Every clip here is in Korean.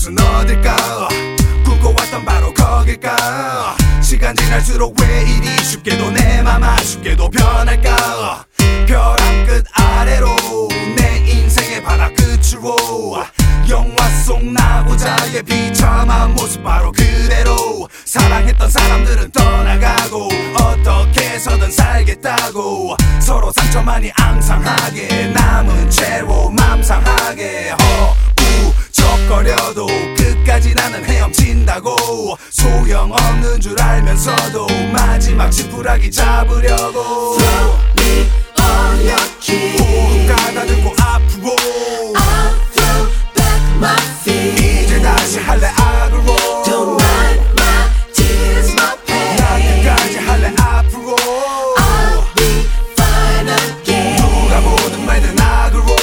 곳은 어딜까? 꿈꿔왔던 바로 거길까? 시간 지날수록 왜 이리 쉽게도 내 맘 아쉽게도 변할까? 별 한 끝 아래로 내 인생의 바다 끝으로 영화 속 나고자의 비참한 모습 바로 그대로 사랑했던 사람들은 떠나가고 어떻게 해서든 살겠다고 서로 상처만이 앙상하게 남은 채로 맘 상하게 척거려도 끝까지 나는 헤엄친다고 소용없는 줄 알면서도 마지막 지푸라기 잡으려고 Throw me all your keys. 호흡 가다듬고 앞으로 I'll throw back my fears. 이제 다시 할래 악으로 Don't mind my tears, my pain. 난 끝까지 할래 앞으로 I'll be fine again. 누가 보든 말든 악으로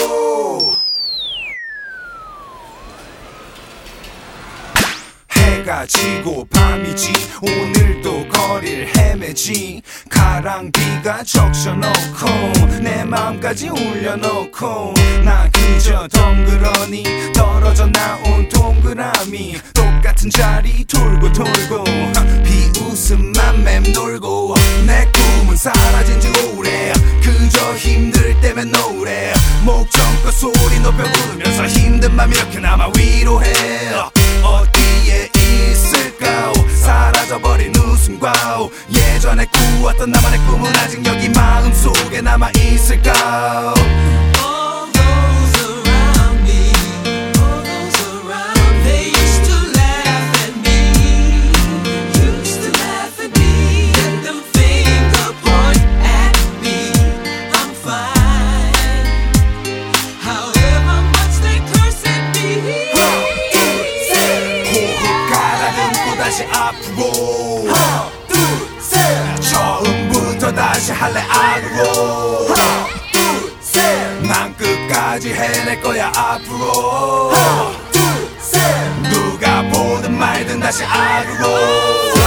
해가 지고 밤이지 오늘도 거리를 헤매지 가랑비가 적셔놓고 내 맘까지 울려놓고 난 그저 덩그러니 떨어져 나온 동그라미 똑같은 자리 돌고 돌고 비웃음만 맴돌고 내 꿈은 사라진 지 오래 그저 힘들 때면 노래 목청껏 소리 높여 부르면서 힘든 맘 이렇게 남아 위로해 어디에 있을까 사라져버린 웃음과 예전에 꾸었던 나만의 꿈은 아직 여기 마음속에 남아있을까 All those around me, all those around, they used to laugh at me, used to laugh at me. Let them finger point at me. I'm fine, however much they curse at me. 호흡 가다듬고 다시 앞으로 하나 둘셋 처음부터 다시 할래 악으로 하나 둘셋난 끝까지 해낼 거야 앞으로 하나 둘셋 누가 보든 말든 다시 악으로